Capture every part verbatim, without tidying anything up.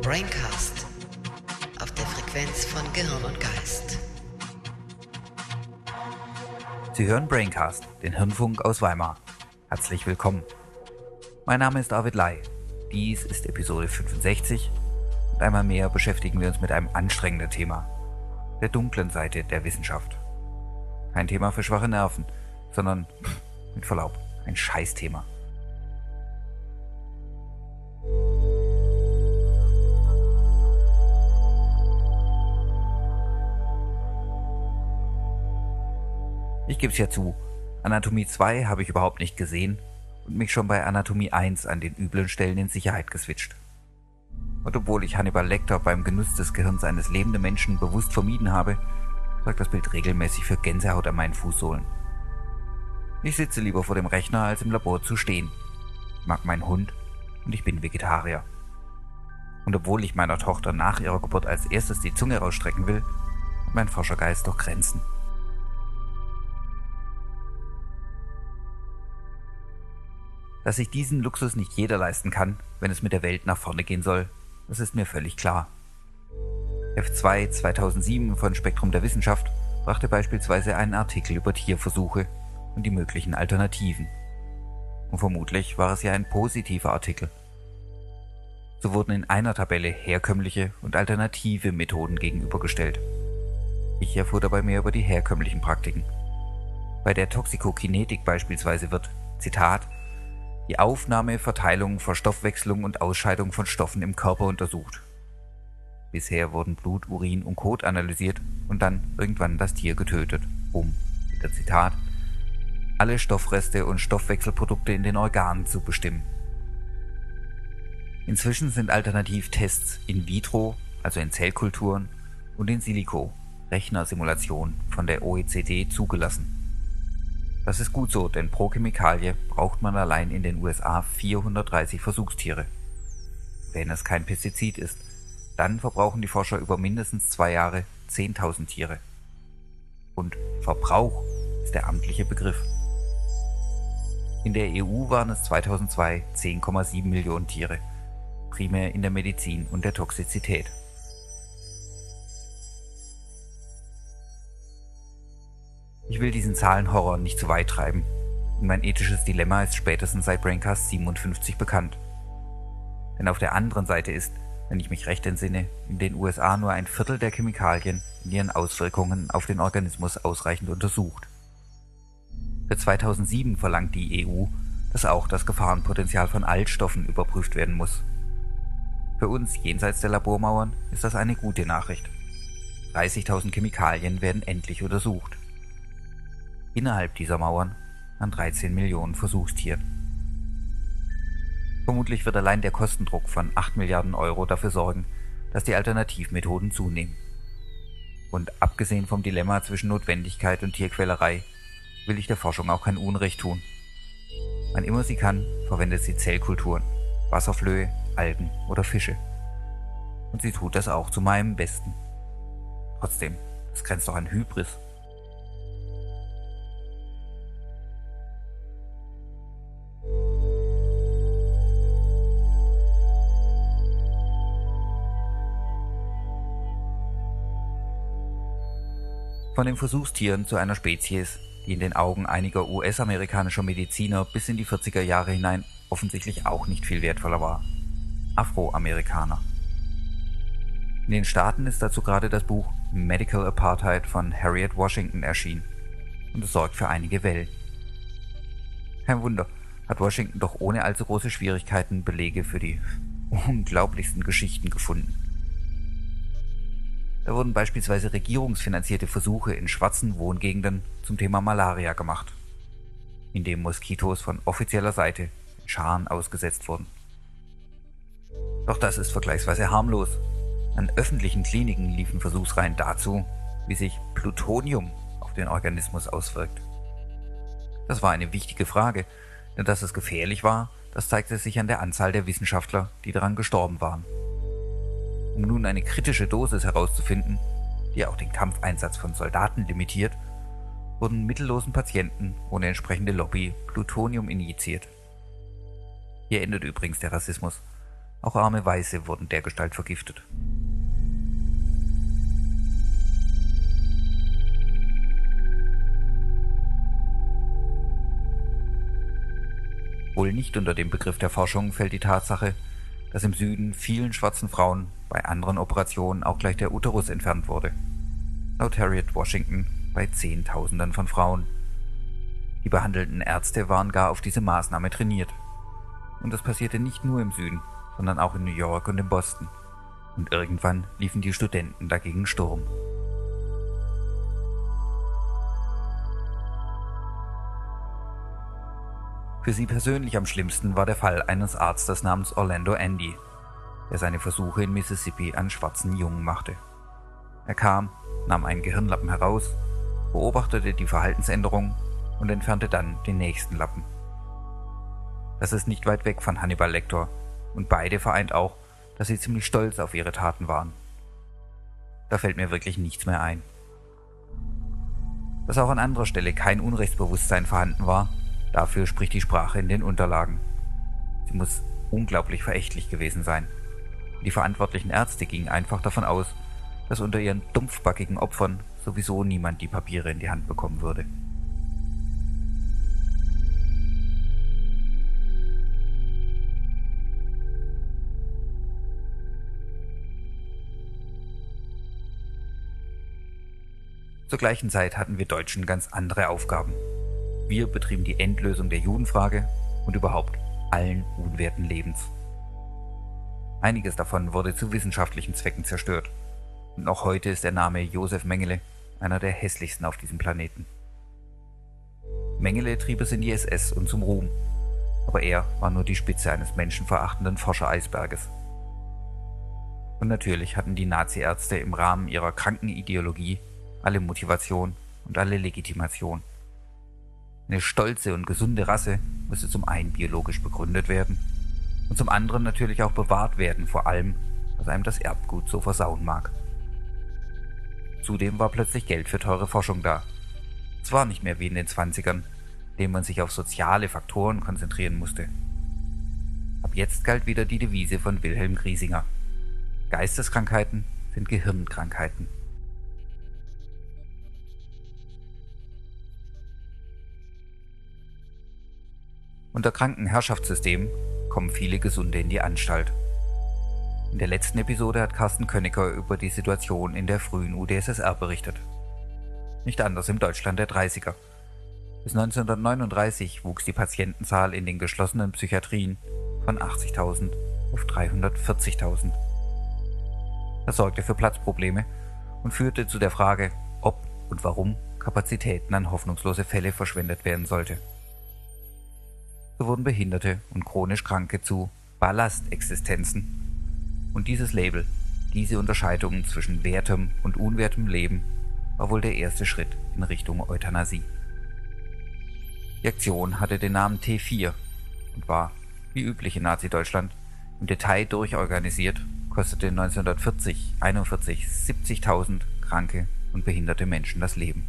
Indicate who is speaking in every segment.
Speaker 1: Braincast. Auf der Frequenz von Gehirn und Geist.
Speaker 2: Sie hören Braincast, den Hirnfunk aus Weimar. Herzlich willkommen. Mein Name ist David Lai. Dies ist Episode fünfundsechzig und einmal mehr beschäftigen wir uns mit einem anstrengenden Thema, der dunklen Seite der Wissenschaft. Kein Thema für schwache Nerven, sondern, mit Verlaub, ein Scheißthema. Ich gebe es ja zu, Anatomie zwei habe ich überhaupt nicht gesehen und mich schon bei Anatomie eins an den üblen Stellen in Sicherheit geswitcht. Und obwohl ich Hannibal Lecter beim Genuss des Gehirns eines lebenden Menschen bewusst vermieden habe, sorgt das Bild regelmäßig für Gänsehaut an meinen Fußsohlen. Ich sitze lieber vor dem Rechner, als im Labor zu stehen. Ich mag meinen Hund und ich bin Vegetarier. Und obwohl ich meiner Tochter nach ihrer Geburt als erstes die Zunge rausstrecken will, hat mein Forschergeist doch Grenzen. Dass sich diesen Luxus nicht jeder leisten kann, wenn es mit der Welt nach vorne gehen soll, das ist mir völlig klar. F zwei zweitausendsieben von Spektrum der Wissenschaft brachte beispielsweise einen Artikel über Tierversuche und die möglichen Alternativen. Und vermutlich war es ja ein positiver Artikel. So wurden in einer Tabelle herkömmliche und alternative Methoden gegenübergestellt. Ich erfuhr dabei mehr über die herkömmlichen Praktiken. Bei der Toxikokinetik beispielsweise wird, Zitat, die Aufnahme, Verteilung, Verstoffwechslung und Ausscheidung von Stoffen im Körper untersucht. Bisher wurden Blut, Urin und Kot analysiert und dann irgendwann das Tier getötet, um, wieder Zitat, alle Stoffreste und Stoffwechselprodukte in den Organen zu bestimmen. Inzwischen sind Alternativtests in vitro, also in Zellkulturen, und in silico, Rechnersimulationen, von der O E C D zugelassen. Das ist gut so, denn pro Chemikalie braucht man allein in den U S A vierhundertdreißig Versuchstiere. Wenn es kein Pestizid ist, dann verbrauchen die Forscher über mindestens zwei Jahre zehntausend Tiere. Und Verbrauch ist der amtliche Begriff. In der E U waren es zweitausendzwei zehn Komma sieben Millionen Tiere, primär in der Medizin und der Toxizität. Ich will diesen Zahlenhorror nicht zu weit treiben und mein ethisches Dilemma ist spätestens seit Braincast siebenundfünfzig bekannt. Denn auf der anderen Seite ist, wenn ich mich recht entsinne, in den U S A nur ein Viertel der Chemikalien in ihren Auswirkungen auf den Organismus ausreichend untersucht. Für zweitausendsieben verlangt die E U, dass auch das Gefahrenpotenzial von Altstoffen überprüft werden muss. Für uns jenseits der Labormauern ist das eine gute Nachricht. dreißigtausend Chemikalien werden endlich untersucht. Innerhalb dieser Mauern an dreizehn Millionen Versuchstieren. Vermutlich wird allein der Kostendruck von acht Milliarden Euro dafür sorgen, dass die Alternativmethoden zunehmen. Und abgesehen vom Dilemma zwischen Notwendigkeit und Tierquälerei, will ich der Forschung auch kein Unrecht tun. Wann immer sie kann, verwendet sie Zellkulturen, Wasserflöhe, Algen oder Fische. Und sie tut das auch zu meinem Besten. Trotzdem, das grenzt doch an Hybris. Von den Versuchstieren zu einer Spezies, die in den Augen einiger U S-amerikanischer Mediziner bis in die vierziger Jahre hinein offensichtlich auch nicht viel wertvoller war. Afroamerikaner. In den Staaten ist dazu gerade das Buch Medical Apartheid von Harriet Washington erschienen und es sorgt für einige Wellen. Kein Wunder, hat Washington doch ohne allzu große Schwierigkeiten Belege für die unglaublichsten Geschichten gefunden. Da wurden beispielsweise regierungsfinanzierte Versuche in schwarzen Wohngegenden zum Thema Malaria gemacht, indem Moskitos von offizieller Seite in Scharen ausgesetzt wurden. Doch das ist vergleichsweise harmlos. An öffentlichen Kliniken liefen Versuchsreihen dazu, wie sich Plutonium auf den Organismus auswirkt. Das war eine wichtige Frage, denn dass es gefährlich war, das zeigte sich an der Anzahl der Wissenschaftler, die daran gestorben waren. Um nun eine kritische Dosis herauszufinden, die auch den Kampfeinsatz von Soldaten limitiert, wurden mittellosen Patienten ohne entsprechende Lobby Plutonium injiziert. Hier endet übrigens der Rassismus. Auch arme Weiße wurden dergestalt vergiftet. Wohl nicht unter den Begriff der Forschung fällt die Tatsache, dass im Süden vielen schwarzen Frauen bei anderen Operationen auch gleich der Uterus entfernt wurde. Laut Harriet Washington bei Zehntausenden von Frauen. Die behandelnden Ärzte waren gar auf diese Maßnahme trainiert. Und das passierte nicht nur im Süden, sondern auch in New York und in Boston. Und irgendwann liefen die Studenten dagegen Sturm. Für sie persönlich am schlimmsten war der Fall eines Arztes namens Orlando Andy, der seine Versuche in Mississippi an schwarzen Jungen machte. Er kam, nahm einen Gehirnlappen heraus, beobachtete die Verhaltensänderung und entfernte dann den nächsten Lappen. Das ist nicht weit weg von Hannibal Lecter und beide vereint auch, dass sie ziemlich stolz auf ihre Taten waren. Da fällt mir wirklich nichts mehr ein. Dass auch an anderer Stelle kein Unrechtsbewusstsein vorhanden war, dafür spricht die Sprache in den Unterlagen. Sie muss unglaublich verächtlich gewesen sein. Die verantwortlichen Ärzte gingen einfach davon aus, dass unter ihren dumpfbackigen Opfern sowieso niemand die Papiere in die Hand bekommen würde. Zur gleichen Zeit hatten wir Deutschen ganz andere Aufgaben. Wir betrieben die Endlösung der Judenfrage und überhaupt allen unwerten Lebens. Einiges davon wurde zu wissenschaftlichen Zwecken zerstört. Und noch heute ist der Name Josef Mengele einer der hässlichsten auf diesem Planeten. Mengele trieb es in die S S und zum Ruhm, aber er war nur die Spitze eines menschenverachtenden Forschereisberges. Und natürlich hatten die Nazi-Ärzte im Rahmen ihrer kranken Ideologie alle Motivation und alle Legitimation. Eine stolze und gesunde Rasse müsste zum einen biologisch begründet werden und zum anderen natürlich auch bewahrt werden vor allem, was einem das Erbgut so versauen mag. Zudem war plötzlich Geld für teure Forschung da. Es war nicht mehr wie in den zwanzigern, in denen man sich auf soziale Faktoren konzentrieren musste. Ab jetzt galt wieder die Devise von Wilhelm Griesinger: Geisteskrankheiten sind Gehirnkrankheiten. Unter Krankenherrschaftssystemen kommen viele Gesunde in die Anstalt. In der letzten Episode hat Carsten Könnecker über die Situation in der frühen U d S S R berichtet. Nicht anders im Deutschland der dreißiger. Bis neunzehnhundertneununddreißig wuchs die Patientenzahl in den geschlossenen Psychiatrien von achtzigtausend auf dreihundertvierzigtausend. Das sorgte für Platzprobleme und führte zu der Frage, ob und warum Kapazitäten an hoffnungslose Fälle verschwendet werden sollte. So wurden Behinderte und chronisch Kranke zu Ballastexistenzen. Und dieses Label, diese Unterscheidung zwischen wertem und unwertem Leben, war wohl der erste Schritt in Richtung Euthanasie. Die Aktion hatte den Namen T vier und war, wie üblich in Nazi-Deutschland, im Detail durchorganisiert, kostete neunzehnhundertvierzig, einundvierzig siebzigtausend kranke und behinderte Menschen das Leben.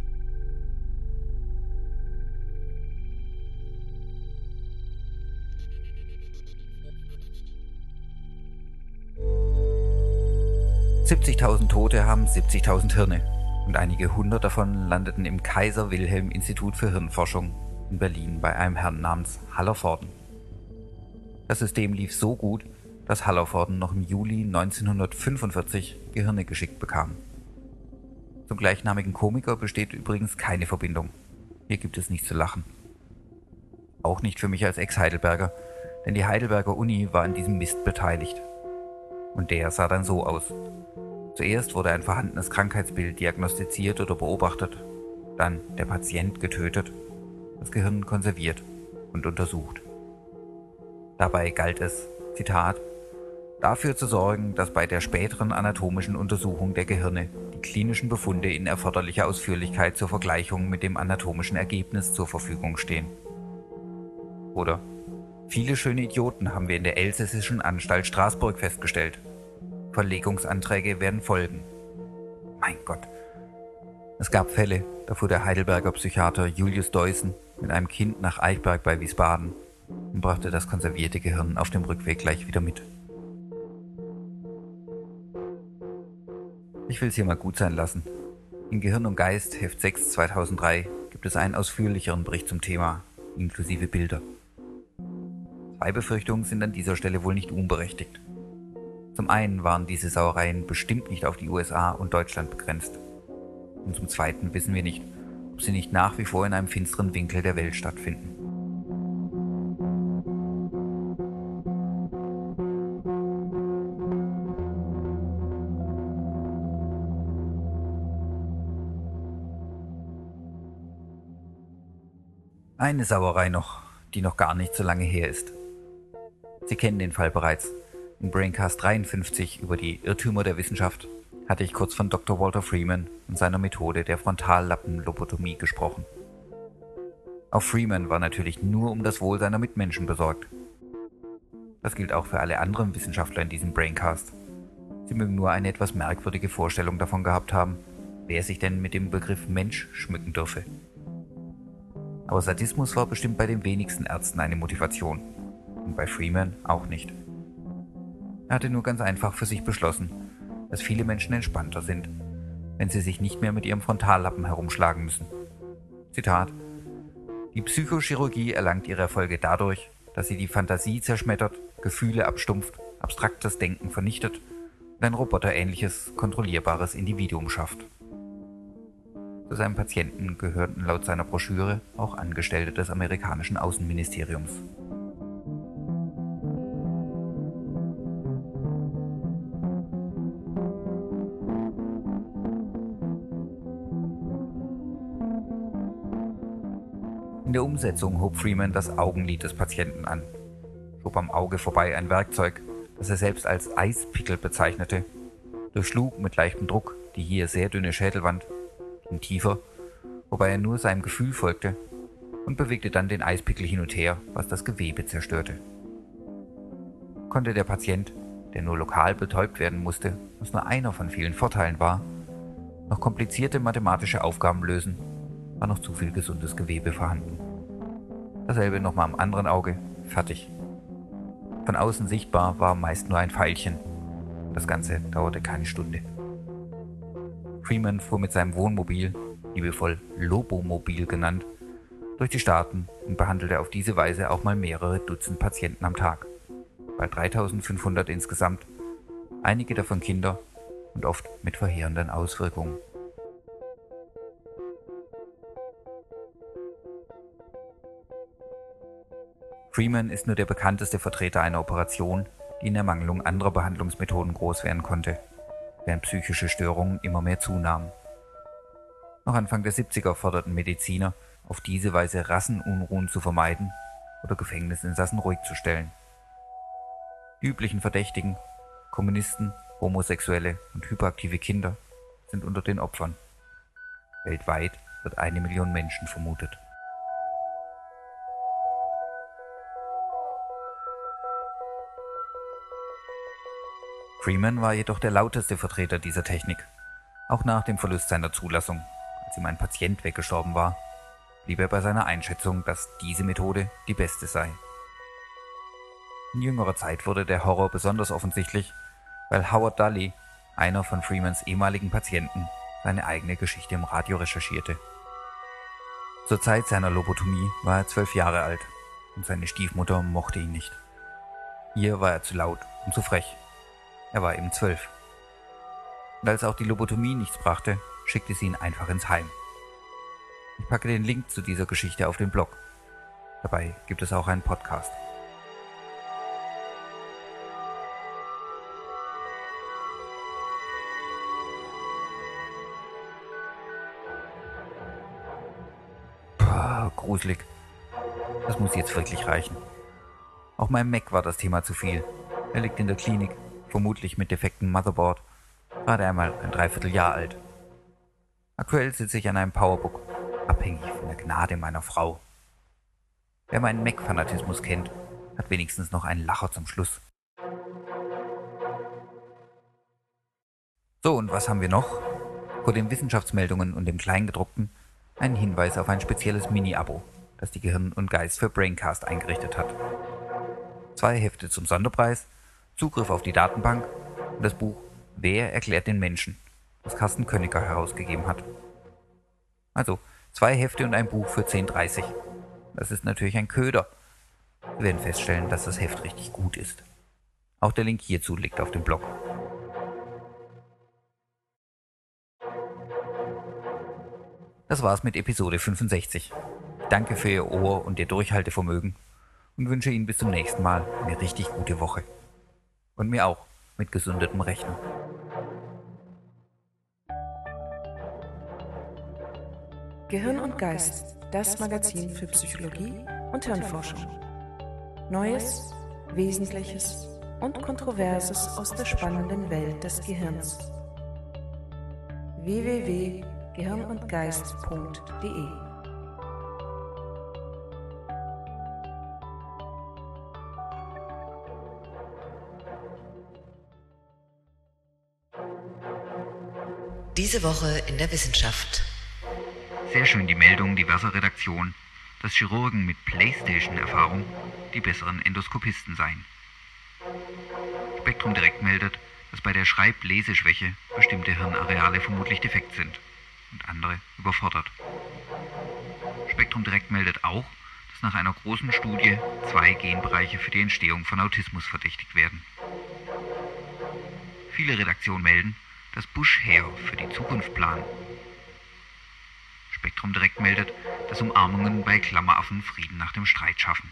Speaker 2: siebzigtausend Tote haben siebzigtausend Hirne und einige hundert davon landeten im Kaiser-Wilhelm-Institut für Hirnforschung in Berlin bei einem Herrn namens Hallervorden. Das System lief so gut, dass Hallervorden noch im Juli neunzehnhundertfünfundvierzig Gehirne geschickt bekam. Zum gleichnamigen Komiker besteht übrigens keine Verbindung. Hier gibt es nichts zu lachen. Auch nicht für mich als Ex-Heidelberger, denn die Heidelberger Uni war an diesem Mist beteiligt. Und der sah dann so aus. Zuerst wurde ein vorhandenes Krankheitsbild diagnostiziert oder beobachtet, dann der Patient getötet, das Gehirn konserviert und untersucht. Dabei galt es, Zitat, dafür zu sorgen, dass bei der späteren anatomischen Untersuchung der Gehirne die klinischen Befunde in erforderlicher Ausführlichkeit zur Vergleichung mit dem anatomischen Ergebnis zur Verfügung stehen. Oder: Viele schöne Idioten haben wir in der Elsässischen Anstalt Straßburg festgestellt. Verlegungsanträge werden folgen. Mein Gott. Es gab Fälle, da fuhr der Heidelberger Psychiater Julius Deussen mit einem Kind nach Eichberg bei Wiesbaden und brachte das konservierte Gehirn auf dem Rückweg gleich wieder mit. Ich will es hier mal gut sein lassen. In Gehirn und Geist, Heft sechs zweitausenddrei, gibt es einen ausführlicheren Bericht zum Thema, inklusive Bilder. Zwei Befürchtungen sind an dieser Stelle wohl nicht unberechtigt. Zum einen waren diese Sauereien bestimmt nicht auf die U S A und Deutschland begrenzt. Und zum zweiten wissen wir nicht, ob sie nicht nach wie vor in einem finsteren Winkel der Welt stattfinden. Eine Sauerei noch, die noch gar nicht so lange her ist. Sie kennen den Fall bereits. In Braincast dreiundfünfzig über die Irrtümer der Wissenschaft hatte ich kurz von Doktor Walter Freeman und seiner Methode der Frontallappenlobotomie gesprochen. Auch Freeman war natürlich nur um das Wohl seiner Mitmenschen besorgt. Das gilt auch für alle anderen Wissenschaftler in diesem Braincast. Sie mögen nur eine etwas merkwürdige Vorstellung davon gehabt haben, wer sich denn mit dem Begriff Mensch schmücken dürfe. Aber Sadismus war bestimmt bei den wenigsten Ärzten eine Motivation. Und bei Freeman auch nicht. Er hatte nur ganz einfach für sich beschlossen, dass viele Menschen entspannter sind, wenn sie sich nicht mehr mit ihrem Frontallappen herumschlagen müssen. Zitat: Die Psychochirurgie erlangt ihre Erfolge dadurch, dass sie die Fantasie zerschmettert, Gefühle abstumpft, abstraktes Denken vernichtet und ein roboterähnliches, kontrollierbares Individuum schafft. Zu seinem Patienten gehörten laut seiner Broschüre auch Angestellte des amerikanischen Außenministeriums. In der Umsetzung hob Freeman das Augenlid des Patienten an, schob am Auge vorbei ein Werkzeug, das er selbst als Eispickel bezeichnete, durchschlug mit leichtem Druck die hier sehr dünne Schädelwand, ging tiefer, wobei er nur seinem Gefühl folgte, und bewegte dann den Eispickel hin und her, was das Gewebe zerstörte. Konnte der Patient, der nur lokal betäubt werden musste, was nur einer von vielen Vorteilen war, noch komplizierte mathematische Aufgaben lösen, war noch zu viel gesundes Gewebe vorhanden. Dasselbe nochmal am anderen Auge, fertig. Von außen sichtbar war meist nur ein Pfeilchen. Das Ganze dauerte keine Stunde. Freeman fuhr mit seinem Wohnmobil, liebevoll Lobomobil genannt, durch die Staaten und behandelte auf diese Weise auch mal mehrere Dutzend Patienten am Tag. Bald dreitausendfünfhundert insgesamt, einige davon Kinder und oft mit verheerenden Auswirkungen. Freeman ist nur der bekannteste Vertreter einer Operation, die in Ermangelung anderer Behandlungsmethoden groß werden konnte, während psychische Störungen immer mehr zunahmen. Noch Anfang der siebziger forderten Mediziner, auf diese Weise Rassenunruhen zu vermeiden oder Gefängnisinsassen ruhig zu stellen. Die üblichen Verdächtigen, Kommunisten, Homosexuelle und hyperaktive Kinder, sind unter den Opfern. Weltweit wird eine Million Menschen vermutet. Freeman war jedoch der lauteste Vertreter dieser Technik. Auch nach dem Verlust seiner Zulassung, als ihm ein Patient weggestorben war, blieb er bei seiner Einschätzung, dass diese Methode die beste sei. In jüngerer Zeit wurde der Horror besonders offensichtlich, weil Howard Daly, einer von Freemans ehemaligen Patienten, seine eigene Geschichte im Radio recherchierte. Zur Zeit seiner Lobotomie war er zwölf Jahre alt und seine Stiefmutter mochte ihn nicht. Ihr war er zu laut und zu frech. Er war eben zwölf. Und als auch die Lobotomie nichts brachte, schickte sie ihn einfach ins Heim. Ich packe den Link zu dieser Geschichte auf den Blog. Dabei gibt es auch einen Podcast. Puh, gruselig. Das muss jetzt wirklich reichen. Auch meinem Mac war das Thema zu viel. Er liegt in der Klinik, vermutlich mit defektem Motherboard, gerade einmal ein Dreivierteljahr alt. Aktuell sitze ich an einem Powerbook, abhängig von der Gnade meiner Frau. Wer meinen Mac-Fanatismus kennt, hat wenigstens noch einen Lacher zum Schluss. So, und was haben wir noch? Vor den Wissenschaftsmeldungen und dem Kleingedruckten einen Hinweis auf ein spezielles Mini-Abo, das die Gehirn und Geist für Braincast eingerichtet hat. Zwei Hefte zum Sonderpreis, Zugriff auf die Datenbank und das Buch Wer erklärt den Menschen? das Carsten Königer herausgegeben hat. Also zwei Hefte und ein Buch für zehn dreißig. Das ist natürlich ein Köder. Wir werden feststellen, dass das Heft richtig gut ist. Auch der Link hierzu liegt auf dem Blog. Das war's mit Episode fünfundsechzig. Danke für Ihr Ohr und Ihr Durchhaltevermögen und wünsche Ihnen bis zum nächsten Mal eine richtig gute Woche. Und mir auch, mit gesundetem Rechnen.
Speaker 3: Gehirn und Geist, das Magazin für Psychologie und Hirnforschung. Neues, Wesentliches und Kontroverses aus der spannenden Welt des Gehirns. w w w punkt gehirn und geist punkt de
Speaker 1: Diese Woche in der Wissenschaft.
Speaker 2: Sehr schön die Meldung diverser Redaktionen, dass Chirurgen mit Playstation-Erfahrung die besseren Endoskopisten seien. Spektrum Direkt meldet, dass bei der Schreib-Leseschwäche bestimmte Hirnareale vermutlich defekt sind und andere überfordert. Spektrum Direkt meldet auch, dass nach einer großen Studie zwei Genbereiche für die Entstehung von Autismus verdächtigt werden. Viele Redaktionen melden, dass Buschheer für die Zukunft planen. Spektrum Direkt meldet, dass Umarmungen bei Klammeraffen Frieden nach dem Streit schaffen.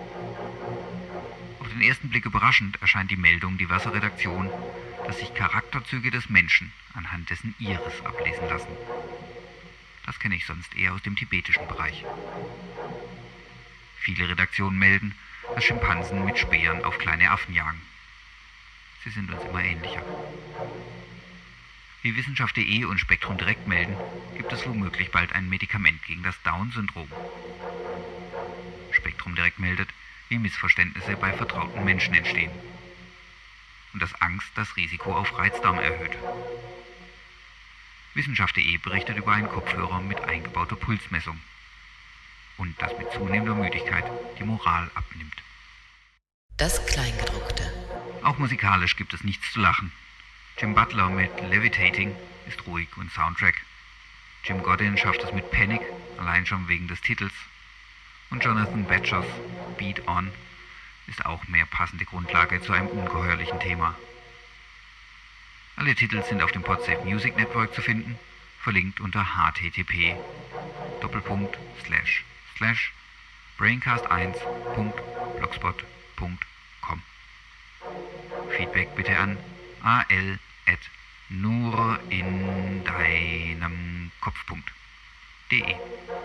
Speaker 2: Auf den ersten Blick überraschend erscheint die Meldung diverser Redaktionen, dass sich Charakterzüge des Menschen anhand dessen Iris ablesen lassen. Das kenne ich sonst eher aus dem tibetischen Bereich. Viele Redaktionen melden, dass Schimpansen mit Speeren auf kleine Affen jagen. Sie sind uns immer ähnlicher. Wie Wissenschaft punkt de und Spektrum Direkt melden, gibt es womöglich bald ein Medikament gegen das Down-Syndrom. Spektrum Direkt meldet, wie Missverständnisse bei vertrauten Menschen entstehen. Und dass Angst das Risiko auf Reizdarm erhöht. Wissenschaft punkt de berichtet über einen Kopfhörer mit eingebauter Pulsmessung. Und dass mit zunehmender Müdigkeit die Moral abnimmt.
Speaker 1: Das Kleingedruckte.
Speaker 2: Auch musikalisch gibt es nichts zu lachen. Jim Butler mit Levitating ist ruhig und Soundtrack. Jim Godin schafft es mit Panic, allein schon wegen des Titels. Und Jonathan Batchers Beat On ist auch mehr passende Grundlage zu einem ungeheuerlichen Thema. Alle Titel sind auf dem Podsafe Music Network zu finden, verlinkt unter h t t p Doppelpunkt slash slash braincast eins Punkt blogspot Punkt com. Feedback bitte an al at nur in deinem Kopf Punkt de.